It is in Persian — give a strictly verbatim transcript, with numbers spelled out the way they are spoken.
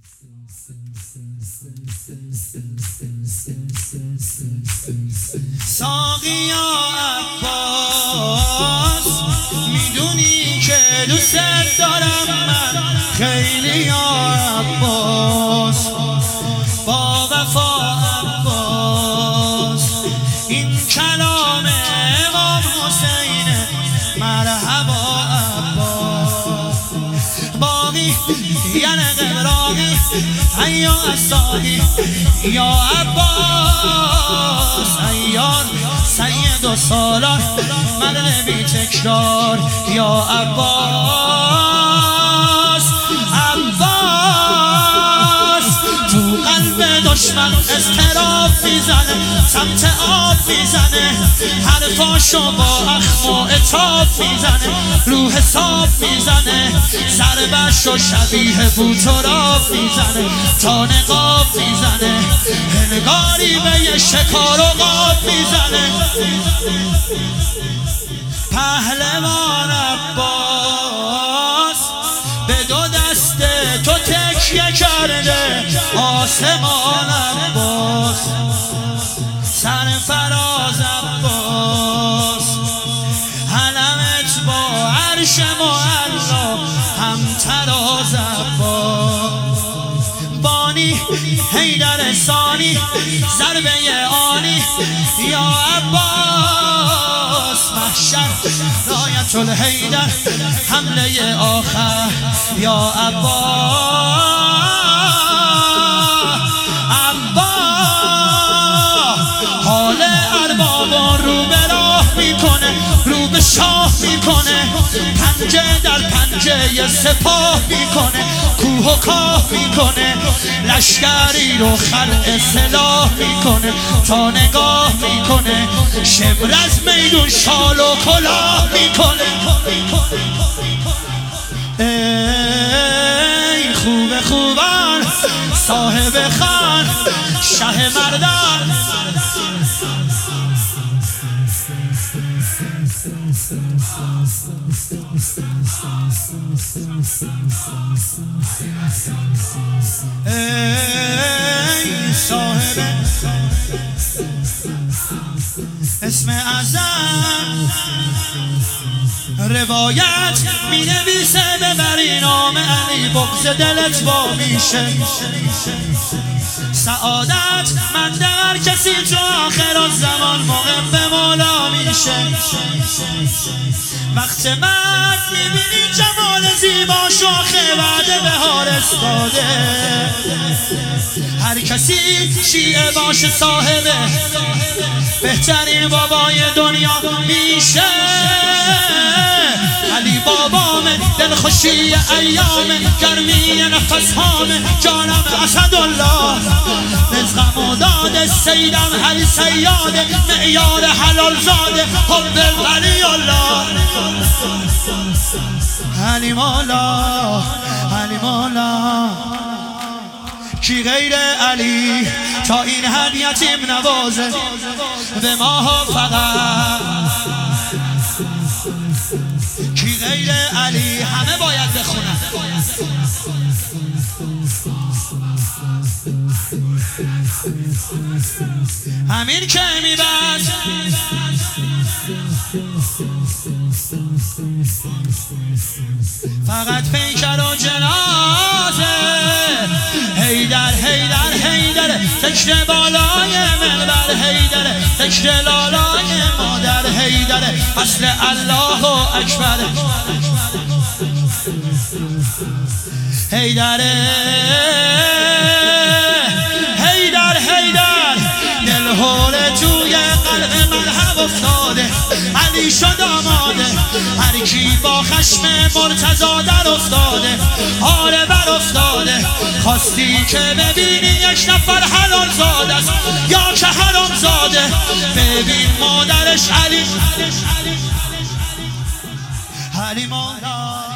ساقیا عباس میدونی که دوست دارم من خیلی یا عباس با وفا عباس این کلام امام حسین مرحبا عباس باقی یعنی قبراقی حیا اصالی یا عباس ایار سید و سالار مرد بی تکرار یا عباس عباس تو قلب دشمن اضطراب میزنه سمت آب میزنه حرفاشو با اخم و عتاب میزنه رو حساب میزنه ضربشو شبیه بوتراب میزنه تا نقاب میزنه انگاری به یه شکار و قاب میزنه پهلوان عباس به دو دست تو تکیه کرده آسمان عباس سرفراز عباس علمت با عرش معلا هم تراز عباس بانی حیدر ثانی ضربه آنی یا عباس محشر رایت الحیدر حمله آخر یا عباس عباس حال اربابان رو به راه میکنه رو به شاه میکنه پنجه در پنجه سپاه میکنه کوه و کاه میکنه لشکری رو خلع سلاح میکنه تا نگاه میکنه شبر از میدون شال و کلاه میکنه ای خوب خوبان صاحب خان شه مردان ای صاحب اسم اعظم روایت می نویسه ببری نام علی بغض دلت با میشه سعادت من در کسی تو آخر الزمان محب مولا میشه وقت مرد میبینی جمال زیبا شاخه بعد بهار استاده هر کسی شیعه باشه صاحبه بهترین بابای دنیا میشه علی بابامه دلخوشی ایام گرمی نفس هامه جانم اسدالله رزقم و داده سیدم هر سیاده معیار حلال زاده حب ولی الله علی مولا علی مولا کی غیر علی تا این حد یتیم نوازه به ما فقط کی غیر علی همه باید بخونن همین که میبد فقط پیکر و جنازه حیدر حیدر حیدر تکر بالای منبر حیدر تکر لالای مادر حیدر اصل الله اکبر حیدر حیدر حیدر دلهوره توی قلب مذهب افتاده علی شد آماده هر کی با خشم مرتضی در افتاده آره بر افتاده خواستی که ببینی یک نفر حلال زاده است یا که حرام زاده ببین مادرش علی علی مولا